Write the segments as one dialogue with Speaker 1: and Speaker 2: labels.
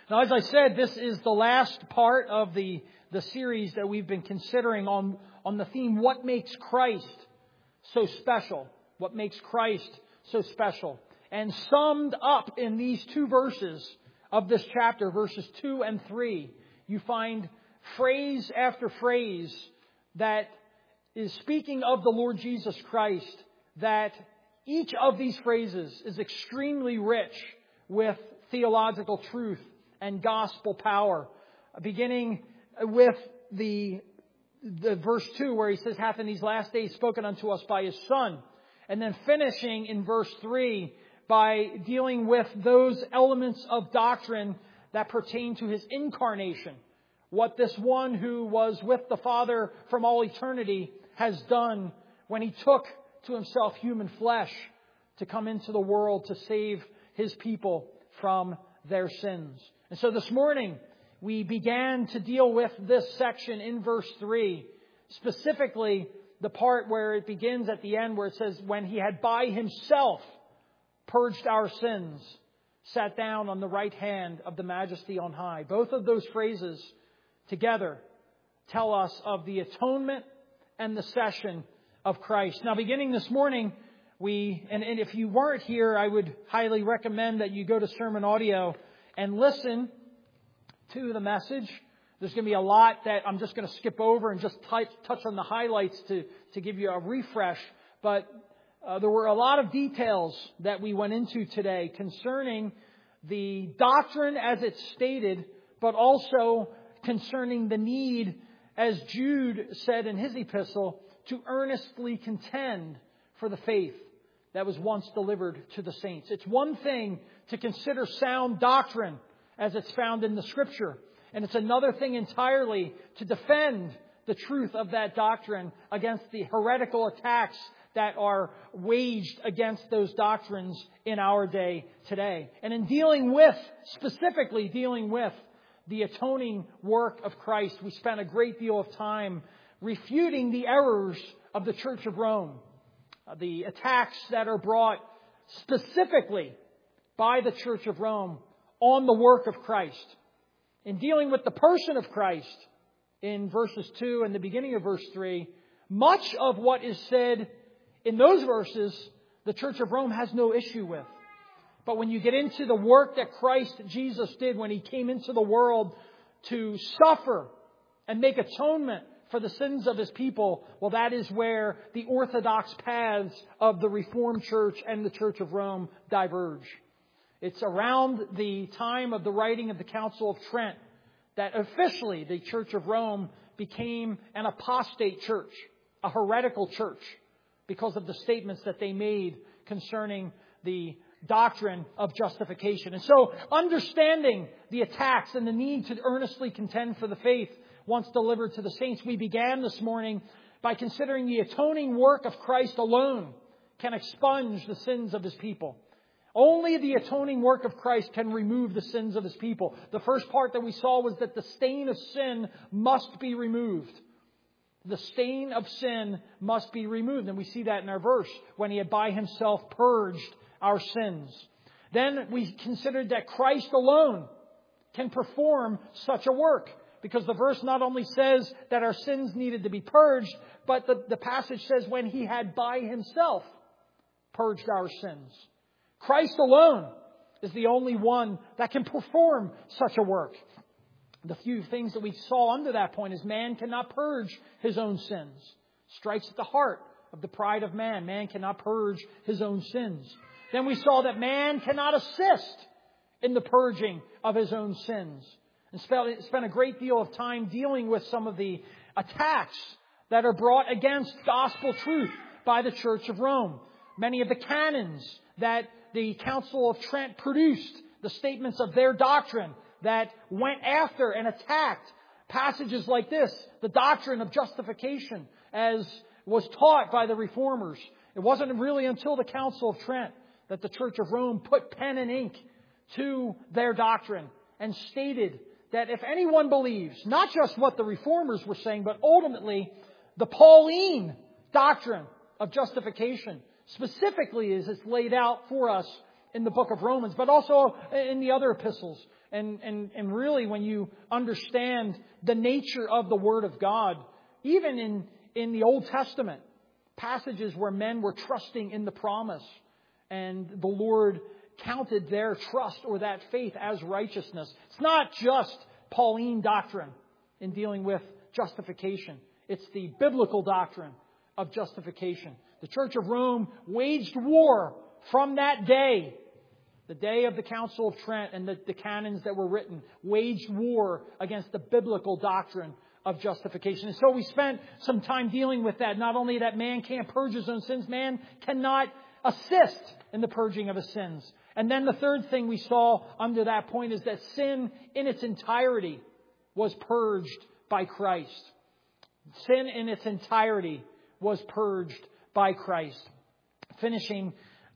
Speaker 1: Now, as I said, this is the last part of the series that we've been considering on the theme, what makes Christ so special? What makes Christ so special? And summed up in these two verses of this chapter, verses 2 and 3, you find phrase after phrase that is speaking of the Lord Jesus Christ, that each of these phrases is extremely rich with theological truth and gospel power. Beginning with the verse 2 where he says, hath in these last days spoken unto us by his Son. And then finishing in verse 3 by dealing with those elements of doctrine that pertain to his incarnation. What this one who was with the Father from all eternity has done when he took to himself human flesh to come into the world to save his people from their sins. And so this morning, we began to deal with this section in verse 3, specifically the part where it begins at the end where it says, when he had by himself purged our sins, sat down on the right hand of the majesty on high. Both of those phrases together tell us of the atonement and the cession of Christ. Now, beginning this morning, and if you weren't here, I would highly recommend that you go to Sermon Audio and listen to the message. There's going to be a lot that I'm just going to skip over and just touch on the highlights to give you a refresh. But there were a lot of details that we went into today concerning the doctrine as it's stated, but also concerning the need, as Jude said in his epistle, to earnestly contend for the faith that was once delivered to the saints. It's one thing to consider sound doctrine as it's found in the Scripture. And it's another thing entirely to defend the truth of that doctrine against the heretical attacks that are waged against those doctrines in our day today. And in specifically dealing with the atoning work of Christ, we spent a great deal of time refuting the errors of the Church of Rome. The attacks that are brought specifically by the Church of Rome on the work of Christ. In dealing with the person of Christ in verses 2 and the beginning of verse 3, much of what is said in those verses, the Church of Rome has no issue with. But when you get into the work that Christ Jesus did when he came into the world to suffer and make atonement for the sins of his people, well, that is where the orthodox paths of the Reformed Church and the Church of Rome diverge. It's around the time of the writing of the Council of Trent that officially the Church of Rome became an apostate church, a heretical church, because of the statements that they made concerning the doctrine of justification. And so, understanding the attacks and the need to earnestly contend for the faith once delivered to the saints, we began this morning by considering the atoning work of Christ alone can expunge the sins of his people. Only the atoning work of Christ can remove the sins of his people. The first part that we saw was that the stain of sin must be removed. The stain of sin must be removed. And we see that in our verse, when he had by himself purged our sins. Then we considered that Christ alone can perform such a work. Because the verse not only says that our sins needed to be purged, but the passage says when he had by himself purged our sins. Christ alone is the only one that can perform such a work. The few things that we saw under that point is man cannot purge his own sins. Strikes at the heart of the pride of man. Man cannot purge his own sins. Then we saw that man cannot assist in the purging of his own sins. And spent a great deal of time dealing with some of the attacks that are brought against gospel truth by the Church of Rome. Many of the canons that the Council of Trent produced, the statements of their doctrine that went after and attacked passages like this, the doctrine of justification as was taught by the Reformers. It wasn't really until the Council of Trent that the Church of Rome put pen and ink to their doctrine and stated that if anyone believes, not just what the Reformers were saying, but ultimately the Pauline doctrine of justification, specifically as it's laid out for us in the book of Romans, but also in the other epistles. And really, when you understand the nature of the Word of God, even in the Old Testament, passages where men were trusting in the promise and the Lord counted their trust or that faith as righteousness. It's not just Pauline doctrine in dealing with justification. It's the biblical doctrine of justification. The Church of Rome waged war from that day, the day of the Council of Trent and the canons that were written, waged war against the biblical doctrine of justification. And so we spent some time dealing with that. Not only that man can't purge his own sins, man cannot assist in the purging of his sins. And then the third thing we saw under that point is that sin in its entirety was purged by Christ. Sin in its entirety was purged by Christ. Finishing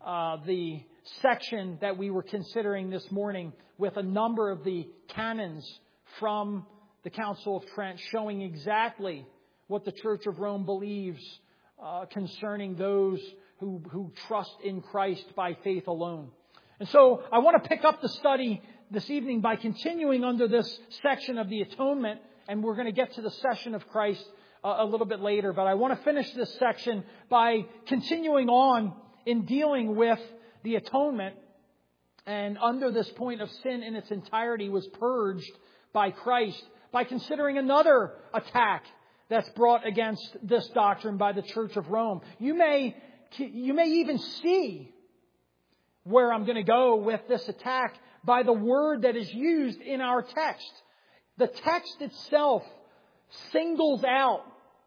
Speaker 1: the section that we were considering this morning with a number of the canons from the Council of Trent showing exactly what the Church of Rome believes concerning those who trust in Christ by faith alone. And so I want to pick up the study this evening by continuing under this section of the atonement, and we're going to get to the session of Christ a little bit later. But I want to finish this section by continuing on in dealing with the atonement, and under this point of sin in its entirety was purged by Christ, by considering another attack that's brought against this doctrine by the Church of Rome. You may even see where I'm going to go with this attack by the word that is used in our text. The text itself singles out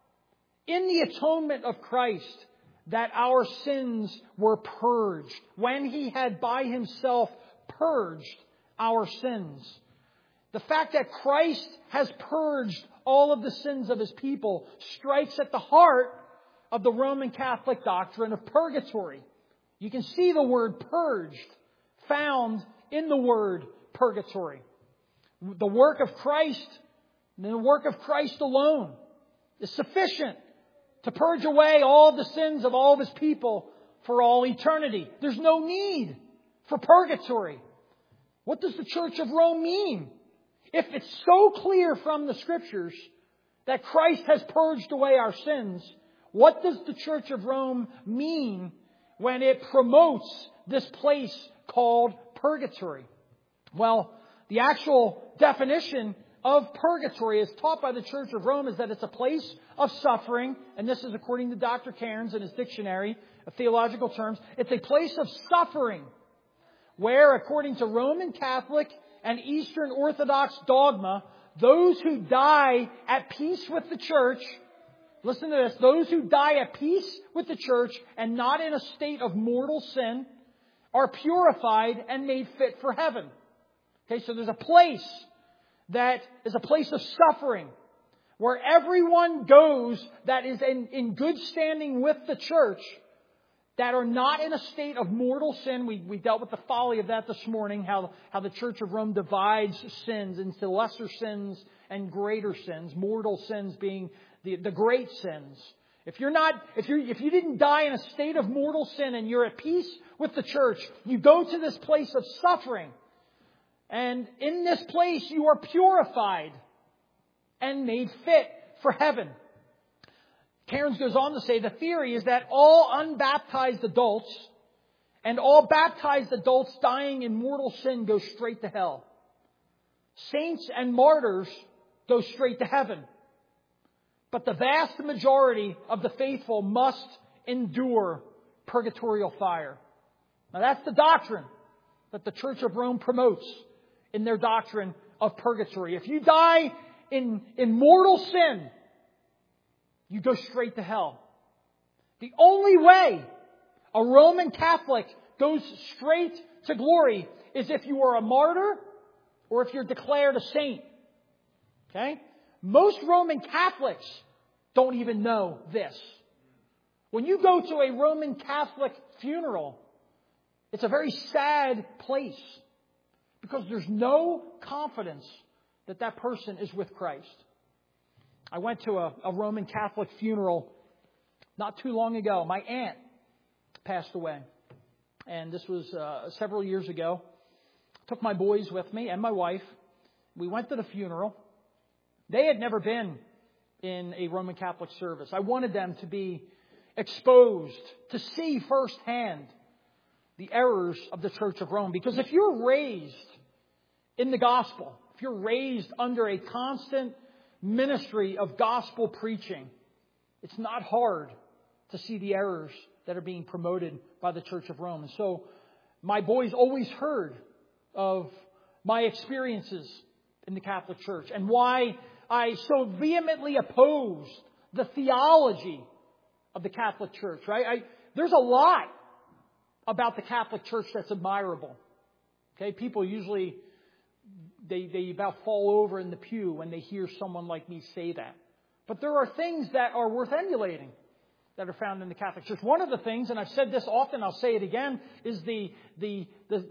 Speaker 1: in the atonement of Christ that our sins were purged when He had by Himself purged our sins. The fact that Christ has purged all of the sins of His people strikes at the heart of the Roman Catholic doctrine of purgatory. You can see the word purged found in the word purgatory. The work of Christ, and the work of Christ alone, is sufficient to purge away all the sins of all of His people for all eternity. There's no need for purgatory. What does the Church of Rome mean? If it's so clear from the Scriptures that Christ has purged away our sins, what does the Church of Rome mean when it promotes this place called purgatory? Well, the actual definition of purgatory as taught by the Church of Rome is that it's a place of suffering, and this is according to Dr. Cairns in his dictionary of theological terms. It's a place of suffering where, according to Roman Catholic and Eastern Orthodox dogma, those who die at peace with the Church, listen to this, those who die at peace with the Church and not in a state of mortal sin are purified and made fit for heaven. Okay, so there's a place that is a place of suffering where everyone goes that is in good standing with the Church, that are not in a state of mortal sin. We dealt with the folly of that this morning, how the Church of Rome divides sins into lesser sins and greater sins, mortal sins being the great sins. If you didn't die in a state of mortal sin and you're at peace with the Church, you go to this place of suffering. And in this place you are purified and made fit for heaven. Cairns goes on to say the theory is that all unbaptized adults and all baptized adults dying in mortal sin go straight to hell. Saints and martyrs go straight to heaven. But the vast majority of the faithful must endure purgatorial fire. Now that's the doctrine that the Church of Rome promotes in their doctrine of purgatory. If you die in mortal sin, you go straight to hell. The only way a Roman Catholic goes straight to glory is if you are a martyr or if you're declared a saint. Okay? Most Roman Catholics don't even know this. When you go to a Roman Catholic funeral, it's a very sad place because there's no confidence that that person is with Christ. I went to a Roman Catholic funeral not too long ago. My aunt passed away. And this was several years ago. I took my boys with me and my wife. We went to the funeral. They had never been in a Roman Catholic service. I wanted them to be exposed, to see firsthand the errors of the Church of Rome. Because if you're raised in the gospel, if you're raised under a constant ministry of gospel preaching, it's not hard to see the errors that are being promoted by the Church of Rome. And so my boys always heard of my experiences in the Catholic Church and why I so vehemently opposed the theology of the Catholic Church. Right? There's a lot about the Catholic Church that's admirable. Okay, people usually they about fall over in the pew when they hear someone like me say that. But there are things that are worth emulating that are found in the Catholic Church. One of the things, and I've said this often, I'll say it again, is the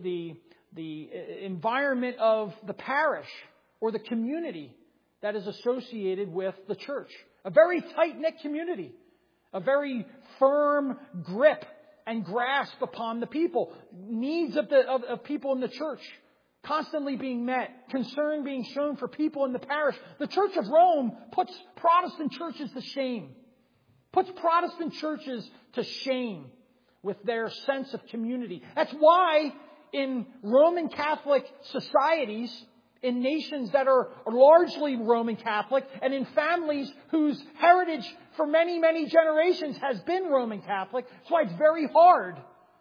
Speaker 1: environment of the parish or the community that is associated with the church. A very tight-knit community. A very firm grip and grasp upon the people. Needs of people in the church constantly being met. Concern being shown for people in the parish. The Church of Rome puts Protestant churches to shame. Puts Protestant churches to shame with their sense of community. That's why in Roman Catholic societies, in nations that are largely Roman Catholic, and in families whose heritage for many, many generations has been Roman Catholic, that's why it's very hard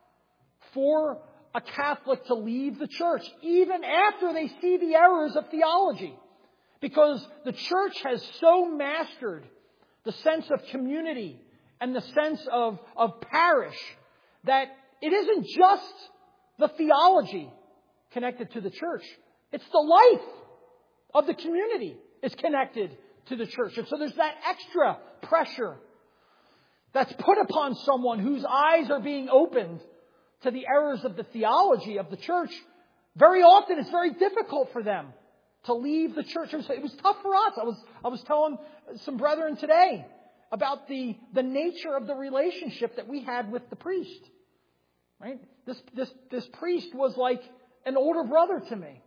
Speaker 1: for a Catholic to leave the church, even after they see the errors of theology. Because the church has so mastered the sense of community and the sense of parish that it isn't just the theology connected to the church. It's the life of the community is connected to the church. And so there's that extra pressure that's put upon someone whose eyes are being opened to the errors of the theology of the church. Very often it's very difficult for them to leave the church. It was tough for us. I was telling some brethren today about the nature of the relationship that we had with the priest. Right? This priest was like an older brother to me.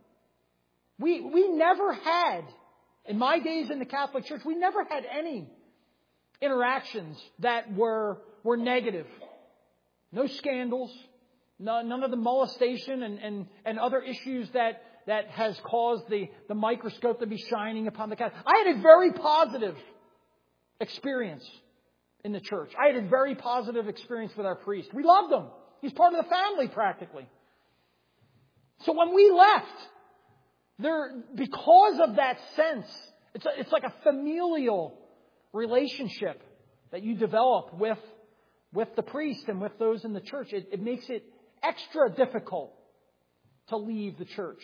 Speaker 1: We never had, in my days in the Catholic Church, we never had any interactions that were negative. No scandals, none of the molestation and other issues that has caused the microscope to be shining upon the Catholic. I had a very positive experience in the church. I had a very positive experience with our priest. We loved him. He's part of the family practically. So when we left, because of that sense, it's like a familial relationship that you develop with the priest and with those in the church. It makes it extra difficult to leave the church.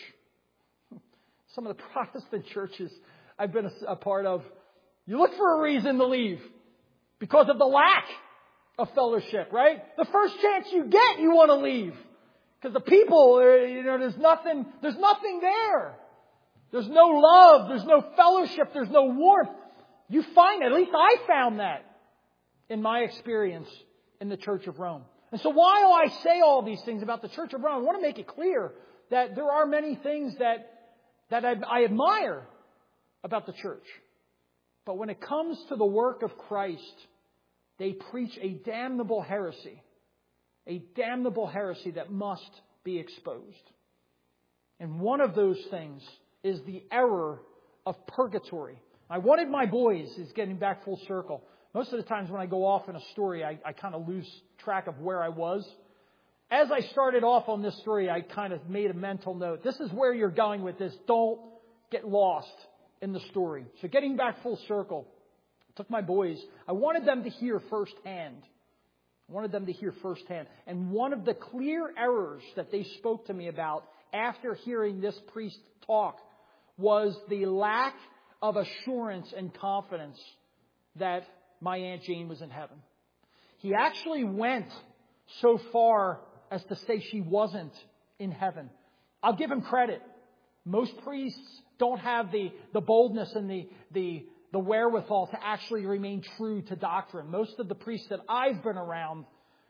Speaker 1: Some of the Protestant churches I've been a part of, you look for a reason to leave because of the lack of fellowship, right? The first chance you get, you want to leave. Because the people, there's nothing there. There's no love. There's no fellowship. There's no warmth. You find, at least I found that in my experience in the Church of Rome. And so while I say all these things about the Church of Rome, I want to make it clear that there are many things that I admire about the church. But when it comes to the work of Christ, they preach a damnable heresy. A damnable heresy that must be exposed. And one of those things is the error of purgatory. I wanted my boys, is getting back full circle. Most of the times when I go off in a story, I kind of lose track of where I was. As I started off on this story, I kind of made a mental note. This is where you're going with this. Don't get lost in the story. So getting back full circle, I took my boys. I wanted them to hear firsthand. And one of the clear errors that they spoke to me about after hearing this priest talk was the lack of assurance and confidence that my Aunt Jane was in heaven. He actually went so far as to say she wasn't in heaven. I'll give him credit. Most priests don't have the boldness and the wherewithal to actually remain true to doctrine. Most of the priests that I've been around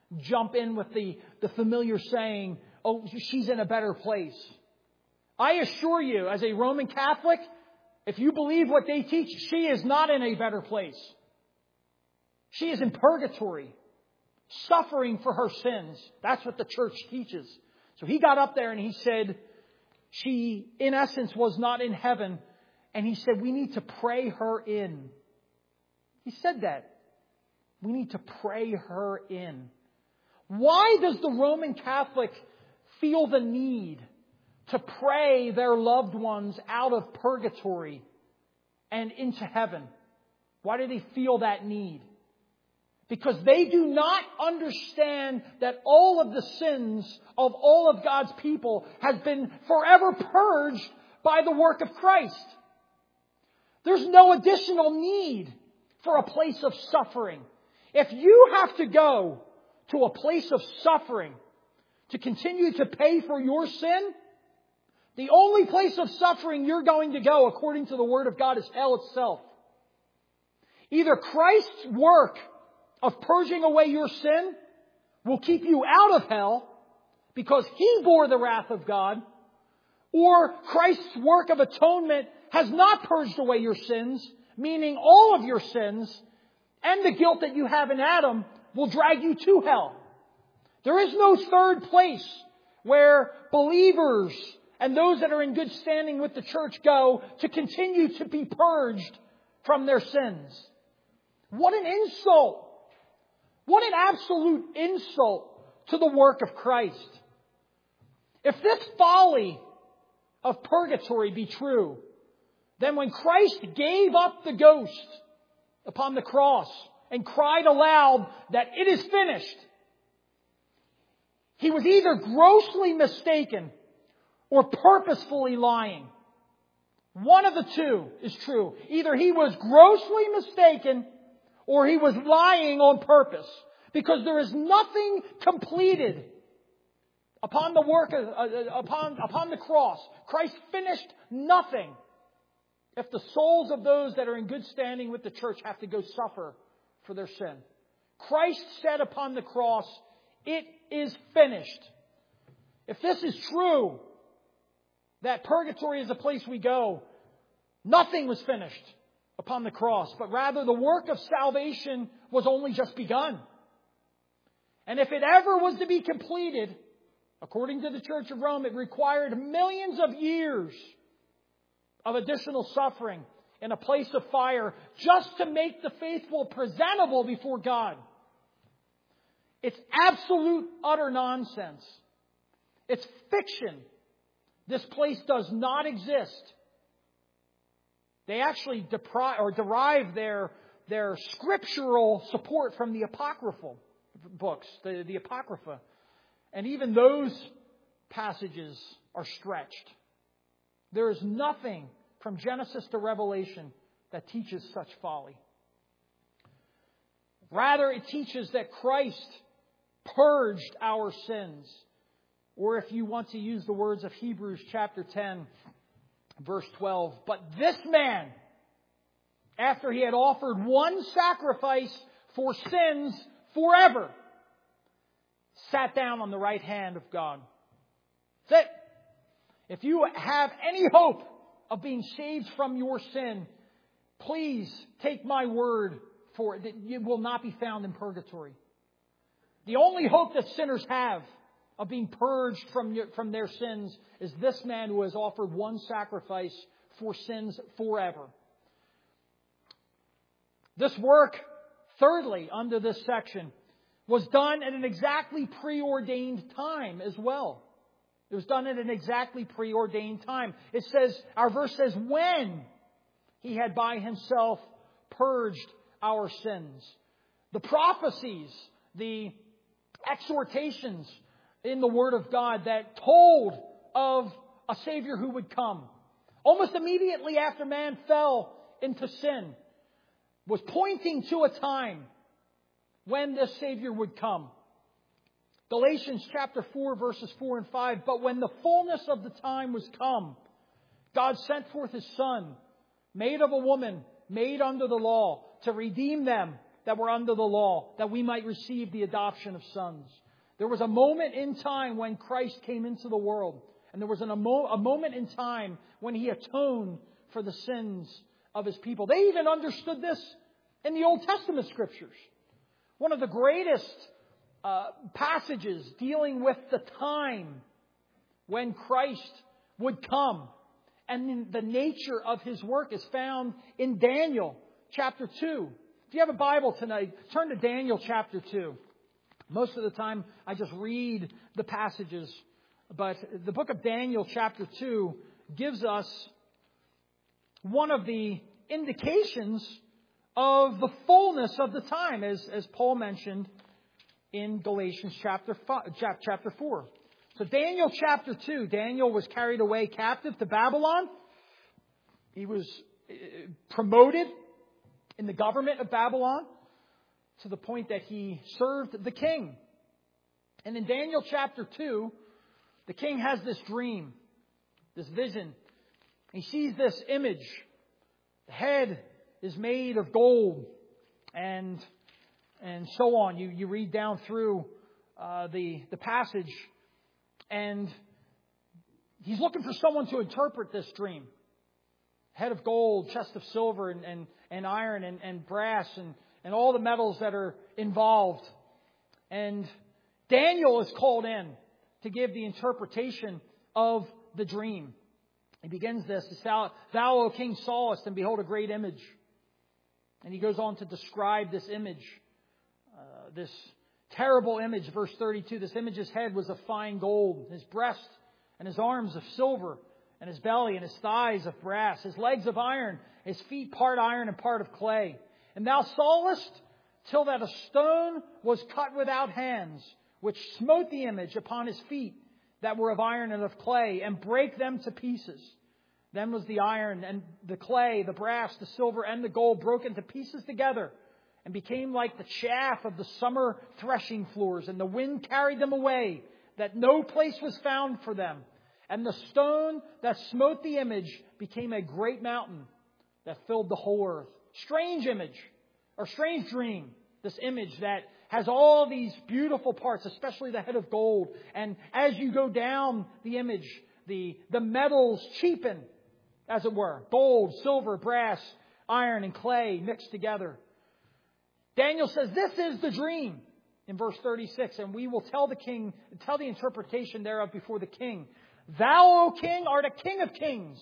Speaker 1: jump in with the familiar saying, oh, she's in a better place. I assure you, as a Roman Catholic, if you believe what they teach, she is not in a better place. She is in purgatory, suffering for her sins. That's what the church teaches. So he got up there and he said, she, in essence, was not in heaven. And he said, we need to pray her in. He said that. We need to pray her in. Why does the Roman Catholic feel the need to pray their loved ones out of purgatory and into heaven? Why do they feel that need? Because they do not understand that all of the sins of all of God's people has been forever purged by the work of Christ. There's no additional need for a place of suffering. If you have to go to a place of suffering to continue to pay for your sin, the only place of suffering you're going to go, according to the Word of God, is hell itself. Either Christ's work of purging away your sin will keep you out of hell because He bore the wrath of God, or Christ's work of atonement has not purged away your sins, meaning all of your sins and the guilt that you have in Adam will drag you to hell. There is no third place where believers and those that are in good standing with the church go to continue to be purged from their sins. What an insult! What an absolute insult to the work of Christ. If this folly of purgatory be true, then when Christ gave up the ghost upon the cross and cried aloud that it is finished, He was either grossly mistaken or purposefully lying. One of the two is true. Either He was grossly mistaken or He was lying on purpose. Because there is nothing completed upon the work upon the cross. Christ finished nothing if the souls of those that are in good standing with the church have to go suffer for their sin. Christ said upon the cross, it is finished. If this is true, that purgatory is a place we go, nothing was finished upon the cross, but rather the work of salvation was only just begun. And if it ever was to be completed, according to the Church of Rome, it required millions of years of additional suffering in a place of fire just to make the faithful presentable before God. It's absolute, utter nonsense. It's fiction. This place does not exist. They actually derive their scriptural support from the apocryphal books, the Apocrypha. And even those passages are stretched. There is nothing from Genesis to Revelation that teaches such folly. Rather, it teaches that Christ purged our sins. Or if you want to use the words of Hebrews chapter 10, verse 12. But this man, after He had offered one sacrifice for sins forever, sat down on the right hand of God. That's it. If you have any hope of being saved from your sin, please take my word for it that you will not be found in purgatory. The only hope that sinners have of being purged from their sins is this man who has offered one sacrifice for sins forever. This work, thirdly, under this section, was done at an exactly preordained time as well. It was done at an exactly preordained time. It says, our verse says, when He had by Himself purged our sins. The prophecies, the exhortations in the Word of God that told of a Savior who would come, almost immediately after man fell into sin, was pointing to a time when this Savior would come. Galatians chapter 4, verses 4 and 5. But when the fullness of the time was come, God sent forth His Son, made of a woman, made under the law, to redeem them that were under the law, that we might receive the adoption of sons. There was a moment in time when Christ came into the world. And there was a moment in time when He atoned for the sins of His people. They even understood this in the Old Testament Scriptures. One of the greatest passages dealing with the time when Christ would come and the nature of His work is found in Daniel chapter 2. If you have a Bible tonight, turn to Daniel chapter 2. Most of the time I just read the passages, but the book of Daniel chapter 2 gives us one of the indications of the fullness of the time, as Paul mentioned in Galatians chapter 4. So Daniel chapter 2, Daniel was carried away captive to Babylon. He was promoted in the government of Babylon to the point that he served the king. And in Daniel chapter 2, the king has this dream, this vision. He sees this image. The head is made of gold and so on. You read down through the passage, and he's looking for someone to interpret this dream. Head of gold, chest of silver and iron and brass and all the metals that are involved. And Daniel is called in to give the interpretation of the dream. He begins this, Thou, O King, sawest, and behold, a great image. And he goes on to describe this image, this terrible image, verse 32. This image's head was of fine gold, his breast and his arms of silver, and his belly and his thighs of brass, his legs of iron, his feet part iron and part of clay. And thou sawest till that a stone was cut without hands, which smote the image upon his feet that were of iron and of clay, and brake them to pieces. Then was the iron and the clay, the brass, the silver, and the gold broken to pieces together, and became like the chaff of the summer threshing floors, and the wind carried them away, that no place was found for them. And the stone that smote the image became a great mountain that filled the whole earth. Strange image, or strange dream, this image that has all these beautiful parts, especially the head of gold. And as you go down the image, the metals cheapen, as it were. Gold, silver, brass, iron, and clay mixed together. Daniel says, this is the dream in verse 36. And we will tell the interpretation thereof before the king. Thou, O king, art a king of kings.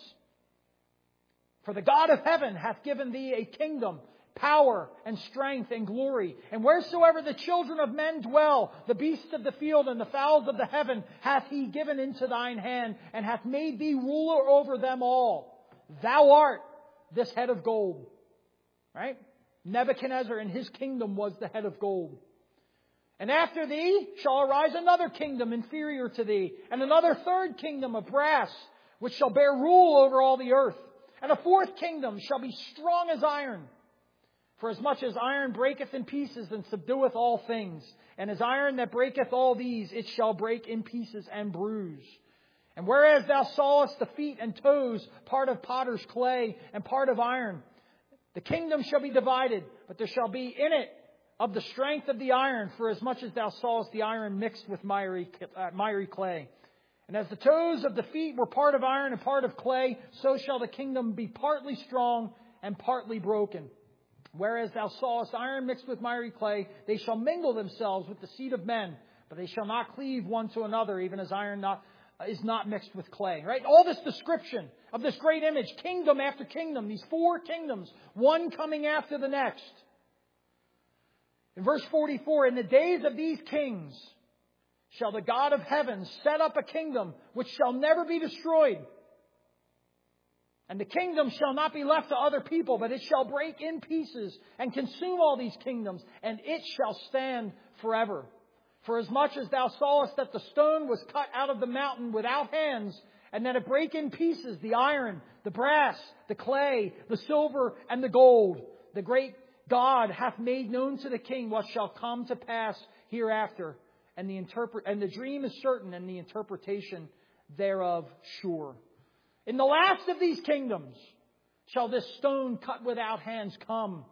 Speaker 1: For the God of heaven hath given thee a kingdom, power and strength and glory. And wheresoever the children of men dwell, the beasts of the field and the fowls of the heaven hath He given into thine hand, and hath made thee ruler over them all. Thou art this head of gold. Right? Nebuchadnezzar in his kingdom was the head of gold. And after thee shall arise another kingdom inferior to thee, and another third kingdom of brass, which shall bear rule over all the earth. And a fourth kingdom shall be strong as iron. For as much as iron breaketh in pieces and subdueth all things, and as iron that breaketh all these, it shall break in pieces and bruise. And whereas thou sawest the feet and toes, part of potter's clay and part of iron, the kingdom shall be divided, but there shall be in it of the strength of the iron, for as much as thou sawest the iron mixed with miry clay. And as the toes of the feet were part of iron and part of clay, so shall the kingdom be partly strong and partly broken. Whereas thou sawest iron mixed with miry clay, they shall mingle themselves with the seed of men, but they shall not cleave one to another, even as iron is not mixed with clay. Right? All this description of this great image, kingdom after kingdom, these four kingdoms, one coming after the next. In verse 44, in the days of these kings shall the God of heaven set up a kingdom which shall never be destroyed. And the kingdom shall not be left to other people, but it shall break in pieces and consume all these kingdoms, and it shall stand forever. For as much as thou sawest that the stone was cut out of the mountain without hands, and that it brake in pieces the iron, the brass, the clay, the silver, and the gold, the great God hath made known to the king what shall come to pass hereafter. And the dream is certain, and the interpretation thereof sure. In the last of these kingdoms shall this stone cut without hands come,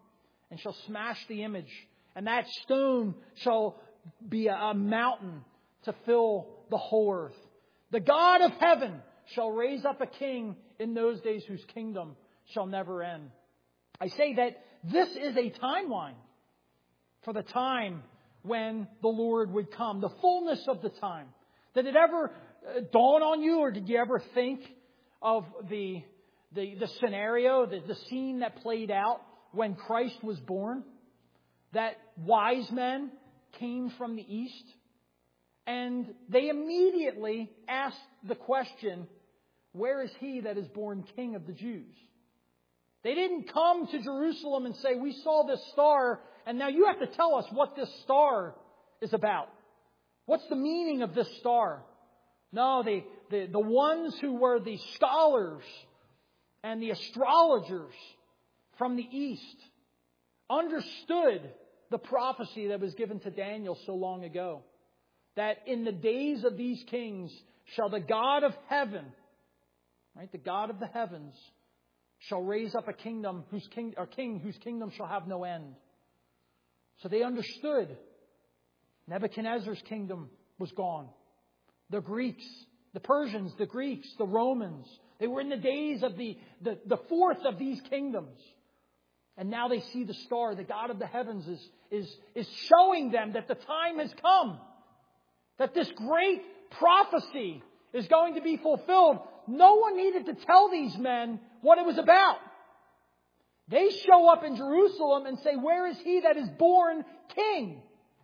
Speaker 1: and shall smash the image, and that stone shall be a mountain to fill the whole earth. The God of heaven shall raise up a king in those days whose kingdom shall never end. I say that this is a timeline for the time when the Lord would come, the fullness of the time. Did it ever dawn on you, or did you ever think of the scenario, the scene that played out when Christ was born? That wise men came from the east, and they immediately asked the question, where is he that is born King of the Jews? They didn't come to Jerusalem and say, we saw this star, and now you have to tell us what this star is about. What's the meaning of this star? No, the ones who were the scholars and the astrologers from the east understood the prophecy that was given to Daniel so long ago. That in the days of these kings shall the God of heaven, right, the God of the heavens, shall raise up a king whose kingdom shall have no end. So they understood Nebuchadnezzar's kingdom was gone. The Greeks, the Persians, the Greeks, the Romans, they were in the days of the fourth of these kingdoms. And now they see the star, the God of the heavens is showing them that the time has come. That this great prophecy is going to be fulfilled. No one needed to tell these men what it was about. They show up in Jerusalem and say, where is he that is born king?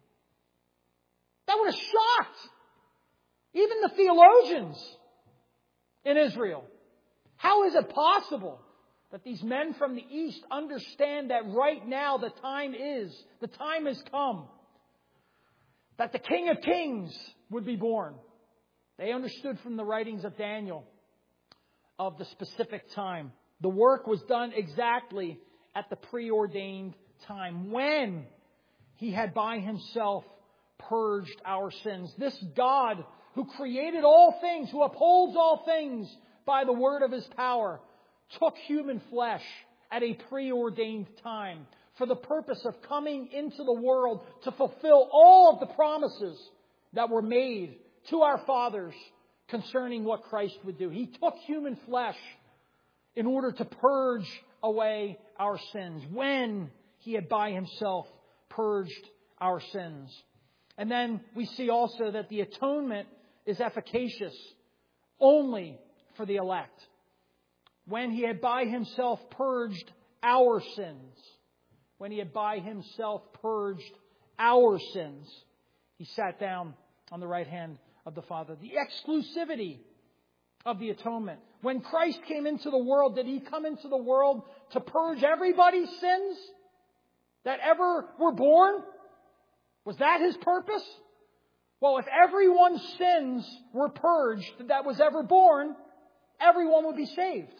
Speaker 1: That would have shocked even the theologians in Israel. How is it possible that these men from the east understand that right now the time has come, that the King of Kings would be born? They understood from the writings of Daniel of the specific time. The work was done exactly at the preordained time when he had by himself purged our sins. This God who created all things, who upholds all things by the word of his power, took human flesh at a preordained time for the purpose of coming into the world to fulfill all of the promises that were made to our fathers concerning what Christ would do. He took human flesh in order to purge away our sins when he had by himself purged our sins. And then we see also that the atonement is efficacious only for the elect. When he had by himself purged our sins, when he had by himself purged our sins, he sat down on the right hand of the Father. The exclusivity of the atonement. When Christ came into the world, did he come into the world to purge everybody's sins that ever were born? Was that his purpose? Well, if everyone's sins were purged that was ever born, everyone would be saved.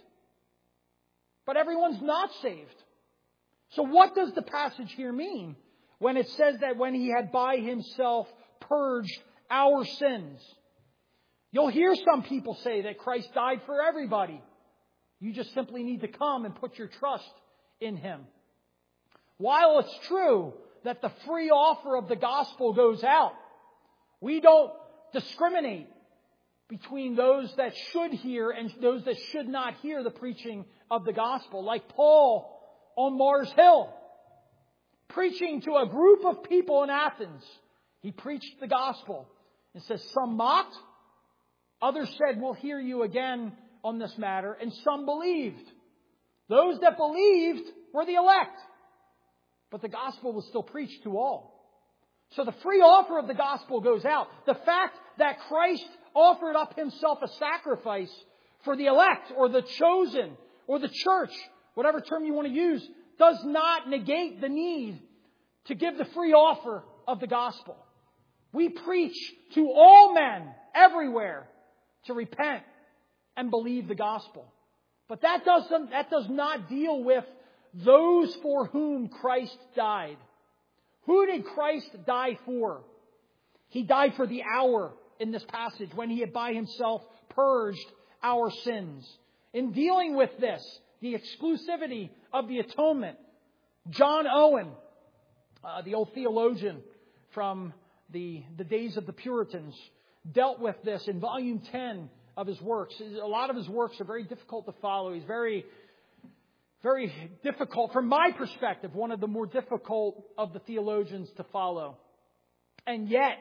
Speaker 1: But everyone's not saved. So what does the passage here mean when it says that when he had by himself purged our sins? You'll hear some people say that Christ died for everybody. You just simply need to come and put your trust in him. While it's true that the free offer of the gospel goes out, we don't discriminate between those that should hear and those that should not hear the preaching of the gospel. Like Paul on Mars Hill, preaching to a group of people in Athens. He preached the gospel. It says some mocked. Others said, we'll hear you again on this matter. And some believed. Those that believed were the elect. But the gospel was still preached to all. So the free offer of the gospel goes out. The fact that Christ offered up himself a sacrifice for the elect or the chosen or the church, whatever term you want to use, does not negate the need to give the free offer of the gospel. We preach to all men everywhere to repent and believe the gospel. But that does not deal with those for whom Christ died. Who did Christ die for? He died for the hour in this passage when he had by himself purged our sins. In dealing with this, the exclusivity of the atonement, John Owen, the old theologian from the days of the Puritans, dealt with this in volume 10 of his works. A lot of his works are very difficult to follow. He's very, very difficult, from my perspective, one of the more difficult of the theologians to follow. And yet,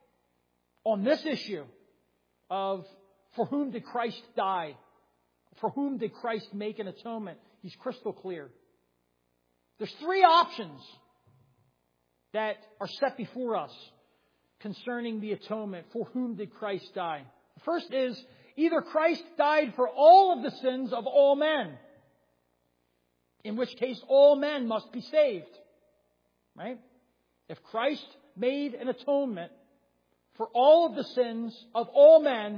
Speaker 1: on this issue of for whom did Christ die, for whom did Christ make an atonement, he's crystal clear. There's three options that are set before us concerning the atonement. For whom did Christ die? The first is, either Christ died for all of the sins of all men, in which case all men must be saved. Right? If Christ made an atonement for all of the sins of all men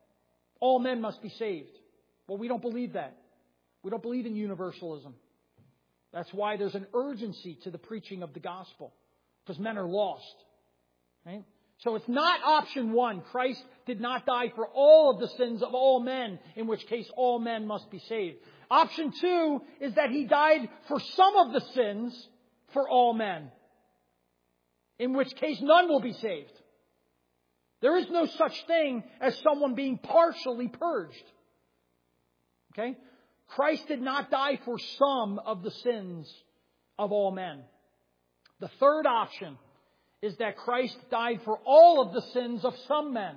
Speaker 1: must be saved. Well, we don't believe that. We don't believe in universalism. That's why there's an urgency to the preaching of the gospel, because men are lost. Right? So it's not option one. Christ did not die for all of the sins of all men, in which case all men must be saved. Option two is that He died for some of the sins for all men, in which case none will be saved. There is no such thing as someone being partially purged. Okay? Christ did not die for some of the sins of all men. The third option is that Christ died for all of the sins of some men,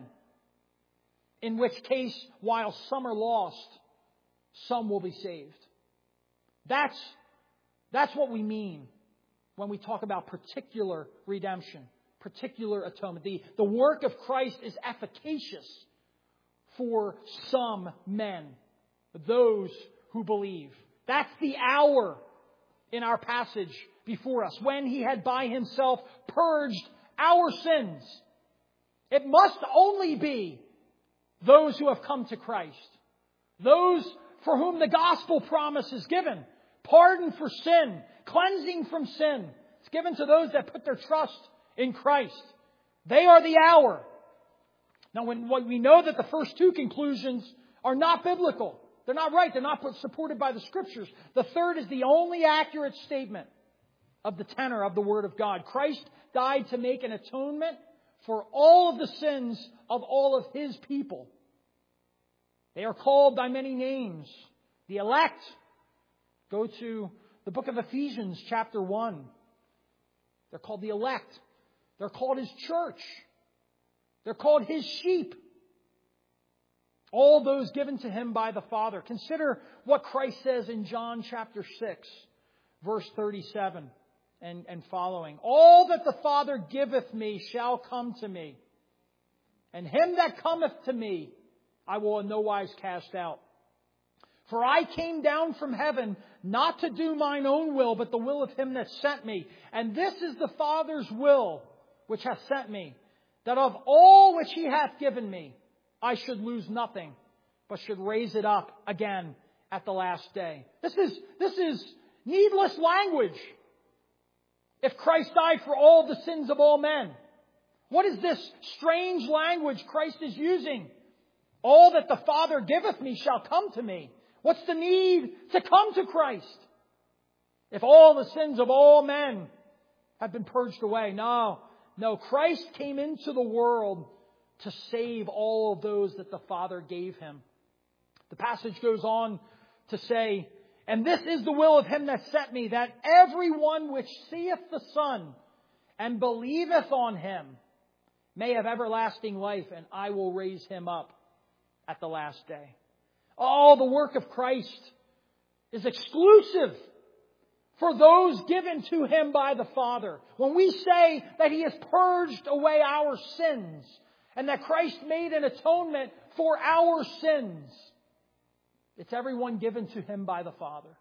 Speaker 1: in which case, while some are lost, some will be saved. That's what we mean when we talk about particular redemption, particular atonement. The work of Christ is efficacious for some men, those who believe. That's the hour in our passage before us, when He had by Himself purged our sins. It must only be those who have come to Christ, those for whom the gospel promise is given. Pardon for sin, cleansing from sin. It's given to those that put their trust in Christ. They are the hour. Now, when we know that the first two conclusions are not biblical, they're not right, they're not supported by the Scriptures. The third is the only accurate statement of the tenor of the Word of God. Christ died to make an atonement for all of the sins of all of His people. They are called by many names. The elect. Go to the book of Ephesians chapter 1. They're called the elect. They're called His church. They're called His sheep. All those given to Him by the Father. Consider what Christ says in John chapter 6, verse 37 and following. All that the Father giveth me shall come to me, and him that cometh to me I will in no wise cast out. For I came down from heaven not to do mine own will, but the will of Him that sent me. And this is the Father's will which hath sent me, that of all which He hath given me, I should lose nothing, but should raise it up again at the last day. This is needless language. If Christ died for all the sins of all men, what is this strange language Christ is using? All that the Father giveth me shall come to me. What's the need to come to Christ? If all the sins of all men have been purged away. No. Christ came into the world to save all of those that the Father gave Him. The passage goes on to say, and this is the will of Him that sent me, that everyone which seeth the Son and believeth on Him may have everlasting life, and I will raise him up at the last day. All the work of Christ is exclusive for those given to Him by the Father. When we say that He has purged away our sins and that Christ made an atonement for our sins, it's everyone given to Him by the Father.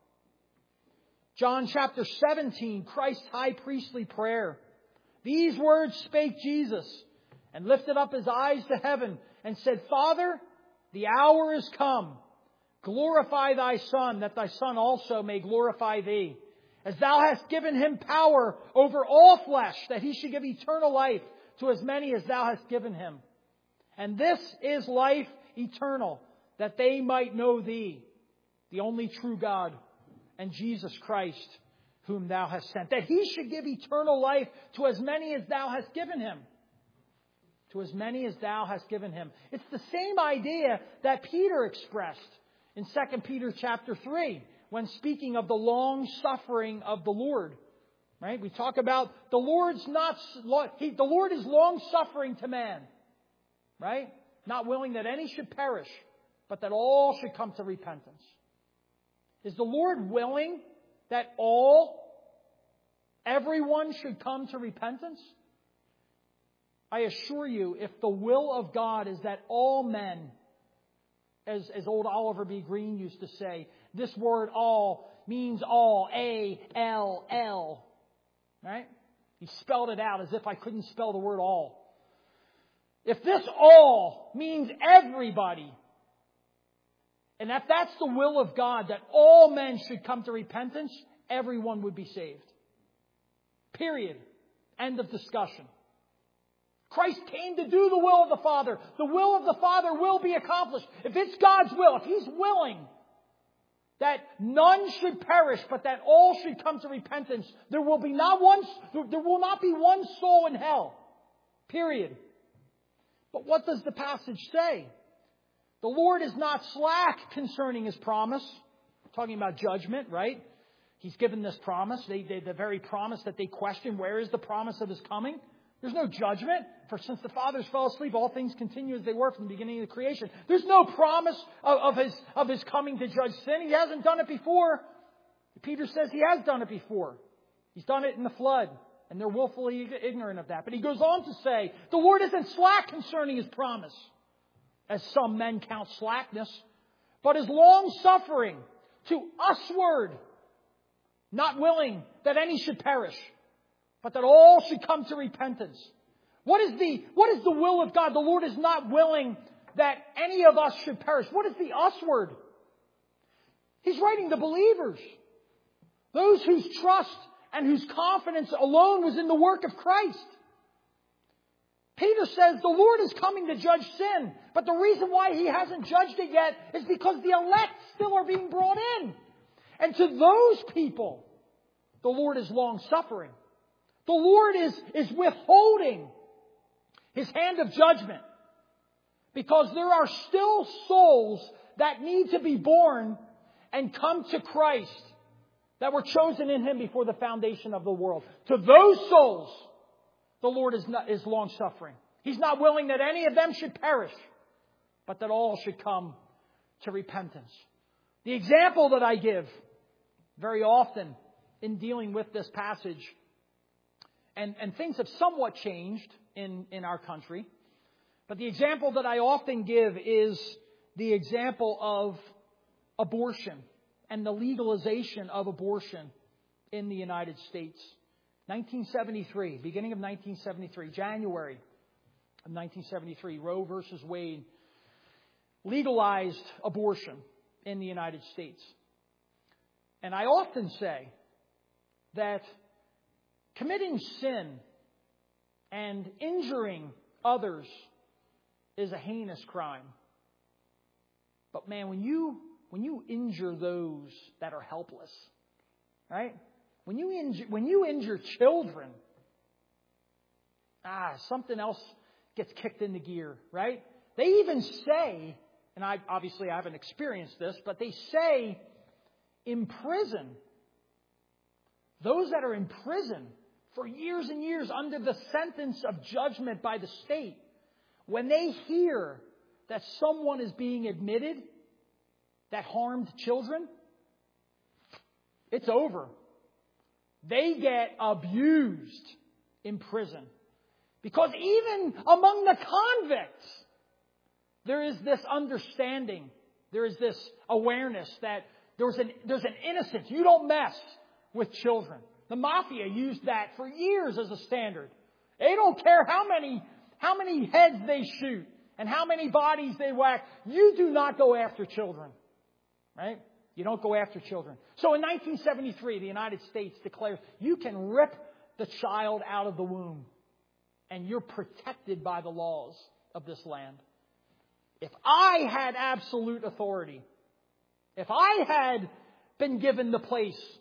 Speaker 1: John chapter 17, Christ's high priestly prayer. These words spake Jesus, and lifted up His eyes to heaven, and said, Father, the hour is come. Glorify Thy Son, that Thy Son also may glorify Thee. As Thou hast given Him power over all flesh, that He should give eternal life to as many as Thou hast given Him. And this is life eternal, that they might know Thee, the only true God, and Jesus Christ, whom thou hast sent, that he should give eternal life to as many as thou hast given him. To as many as thou hast given him. It's the same idea that Peter expressed in 2 Peter chapter 3 when speaking of the long suffering of the Lord. Right? We talk about the Lord is long suffering to man. Right? Not willing that any should perish, but that all should come to repentance. Is the Lord willing that everyone should come to repentance? I assure you, if the will of God is that all men, as old Oliver B. Green used to say, this word all means all, A-L-L. Right? He spelled it out as if I couldn't spell the word all. If this all means everybody, and if that's the will of God, that all men should come to repentance, everyone would be saved. Period. End of discussion. Christ came to do the will of the Father. The will of the Father will be accomplished. If it's God's will, if He's willing that none should perish, but that all should come to repentance, there will not be one soul in hell. Period. But what does the passage say? The Lord is not slack concerning His promise. We're talking about judgment, right? He's given this promise. The very promise that they question, where is the promise of His coming? There's no judgment. For since the fathers fell asleep, all things continue as they were from the beginning of the creation. There's no promise of his coming to judge sin. He hasn't done it before. Peter says He has done it before. He's done it in the flood. And they're willfully ignorant of that. But He goes on to say, the Lord isn't slack concerning His promise, as some men count slackness, but is long-suffering to usward, not willing that any should perish, but that all should come to repentance. What is the will of God? The Lord is not willing that any of us should perish. What is the usward? He's writing to believers. Those whose trust and whose confidence alone was in the work of Christ. Peter says the Lord is coming to judge sin. But the reason why He hasn't judged it yet is because the elect still are being brought in. And to those people, the Lord is long-suffering. The Lord is withholding His hand of judgment because there are still souls that need to be born and come to Christ that were chosen in Him before the foundation of the world. To those souls, the Lord is long-suffering. He's not willing that any of them should perish, but that all should come to repentance. The example that I give very often in dealing with this passage, and things have somewhat changed in our country. But the example that I often give is the example of abortion and the legalization of abortion in the United States. 1973, beginning of 1973, January of 1973, Roe versus Wade legalized abortion in the United States. And I often say that committing sin and injuring others is a heinous crime. But man, when you injure those that are helpless, right? When you injure children, something else gets kicked into gear, right? They even say, and I haven't experienced this, but they say imprison those that are in prison for years and years under the sentence of judgment by the state. When they hear that someone is being admitted that harmed children, it's over. They get abused in prison. Because even among the convicts, there is this understanding, there is this awareness that there's an innocence. You don't mess with children. The mafia used that for years as a standard. They don't care how many heads they shoot and how many bodies they whack. You do not go after children. Right? You don't go after children. So in 1973, the United States declares you can rip the child out of the womb and you're protected by the laws of this land. If I had absolute authority, if I had been given the place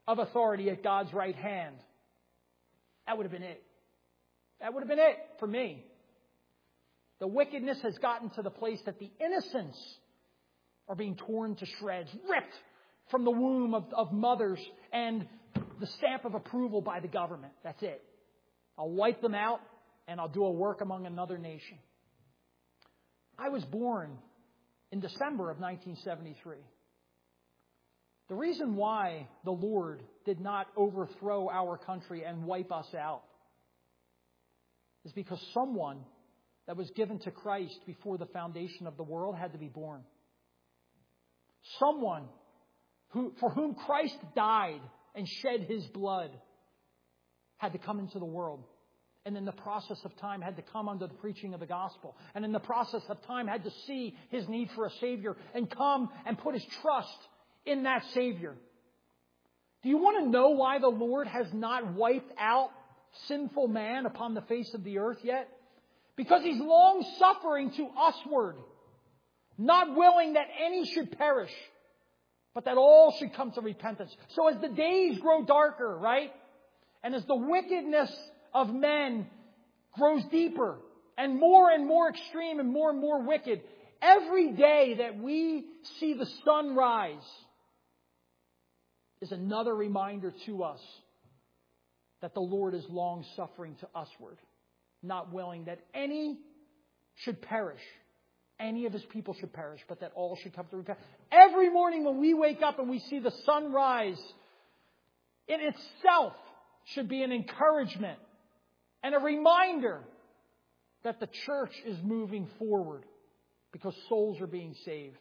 Speaker 1: of authority at God's right hand. That would have been it. That would have been it for me. The wickedness has gotten to the place that the innocents are being torn to shreds, ripped from the womb of mothers, and the stamp of approval by the government. That's it. I'll wipe them out, and I'll do a work among another nation. I was born in December of 1973. The reason why the Lord did not overthrow our country and wipe us out is because someone that was given to Christ before the foundation of the world had to be born. Someone for whom Christ died and shed His blood had to come into the world. And in the process of time had to come under the preaching of the gospel. And in the process of time had to see His need for a Savior and come and put His trust in that Savior. Do you want to know why the Lord has not wiped out sinful man upon the face of the earth yet? Because He's long-suffering to usward, not willing that any should perish, but that all should come to repentance. So as the days grow darker, right? And as the wickedness of men grows deeper and more extreme and more wicked, every day that we see the sun rise is another reminder to us that the Lord is long-suffering to usward, not willing that any should perish, any of His people should perish, but that all should come to repentance. Every morning when we wake up and we see the sun rise, in itself should be an encouragement and a reminder that the church is moving forward because souls are being saved.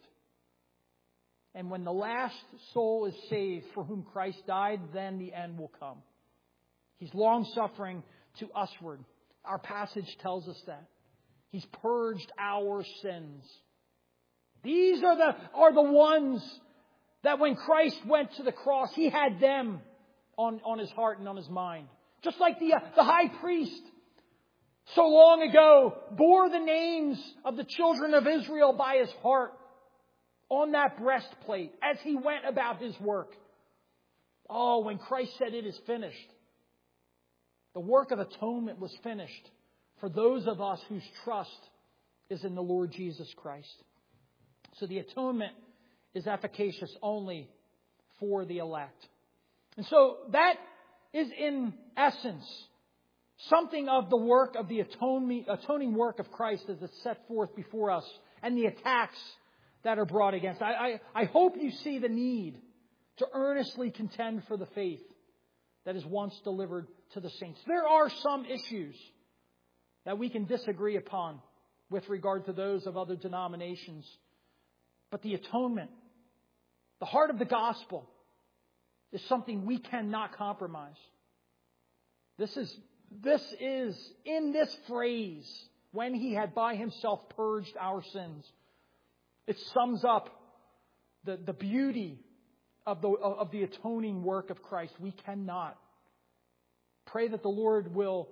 Speaker 1: And when the last soul is saved for whom Christ died, then the end will come. He's long-suffering to usward. Our passage tells us that. He's purged our sins. These are the ones that when Christ went to the cross, He had them on His heart and on His mind. Just like the high priest so long ago bore the names of the children of Israel by his heart on that breastplate as he went about his work. Oh, when Christ said it is finished, the work of atonement was finished for those of us whose trust is in the Lord Jesus Christ. So the atonement is efficacious only for the elect. And so that is in essence something of the work of the atoning work of Christ as it's set forth before us and the attacks that are brought against. I hope you see the need to earnestly contend for the faith that is once delivered to the saints. There are some issues that we can disagree upon with regard to those of other denominations. But the atonement, the heart of the gospel, is something we cannot compromise. This is in this phrase, when He had by Himself purged our sins. It sums up the beauty of the atoning work of Christ. We cannot. Pray that the Lord will